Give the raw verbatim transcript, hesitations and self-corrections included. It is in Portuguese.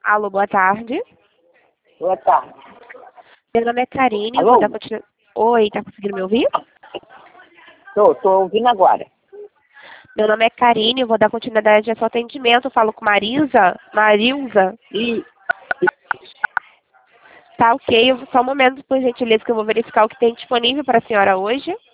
Alô, boa tarde. Boa tarde. Meu nome é Karine. Alô? Vou dar continu... Oi, tá conseguindo me ouvir? Tô, tô ouvindo agora. Meu nome é Karine, eu vou dar continuidade ao seu atendimento. Eu falo com Marisa. Marilza. E Tá ok. Só um momento, por gentileza, que eu vou verificar o que tem disponível para a senhora hoje.